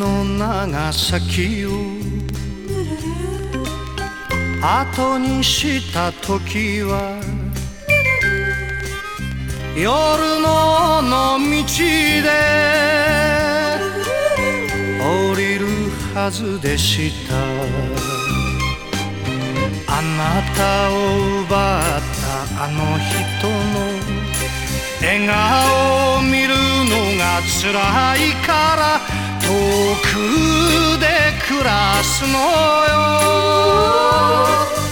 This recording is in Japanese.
の長崎を後にした時は夜の野道で降りるはずでした。あなたを奪ったあの人の笑顔を見るのが辛いから遠くで暮らすのよ。